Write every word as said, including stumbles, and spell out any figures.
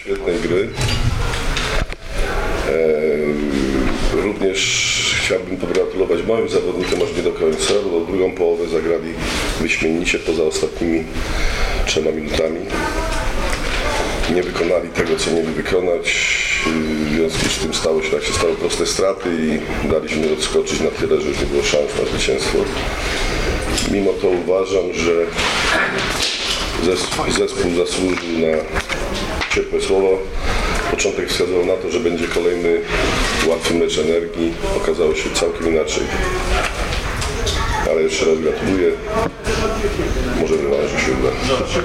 świetnej gry. Również chciałbym pogratulować moim zawodnikom, aż nie do końca, bo drugą połowę zagrali wyśmienicie poza ostatnimi trzema minutami. Nie wykonali tego, co mieli wykonać, w związku z tym stało się, tak się stało, proste straty i daliśmy odskoczyć na tyle, że już nie było szans na zwycięstwo. Mimo to uważam, że zespół, zespół zasłużył na ciepłe słowo. Początek wskazywał na to, że będzie kolejny łatwy mecz Energii. Okazało się całkiem inaczej. Ale jeszcze raz gratuluję. Może w rewanżu się uda.